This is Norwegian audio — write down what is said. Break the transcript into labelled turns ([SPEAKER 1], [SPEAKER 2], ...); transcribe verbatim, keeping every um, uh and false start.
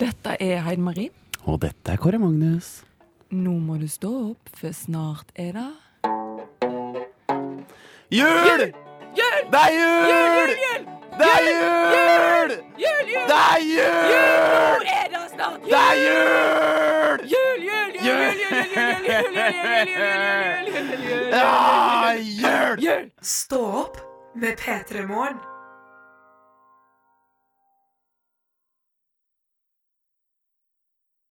[SPEAKER 1] Dette er Heiden Marie.
[SPEAKER 2] Og dette er Kåre Magnus.
[SPEAKER 1] Nå må du stå opp, for snart er det
[SPEAKER 2] Jul!
[SPEAKER 1] Jul!
[SPEAKER 2] Det er jul!
[SPEAKER 1] Jul, jul,
[SPEAKER 2] Det er jul!
[SPEAKER 1] Jul, jul!
[SPEAKER 2] Det er jul!
[SPEAKER 1] Nå er det snart
[SPEAKER 2] Det er jul!
[SPEAKER 1] Jul, jul, jul, jul, jul, jul, jul, jul, jul, jul, jul, jul, jul,
[SPEAKER 2] Ja, jul!
[SPEAKER 1] jul.
[SPEAKER 3] Stå opp med P tre Morgen.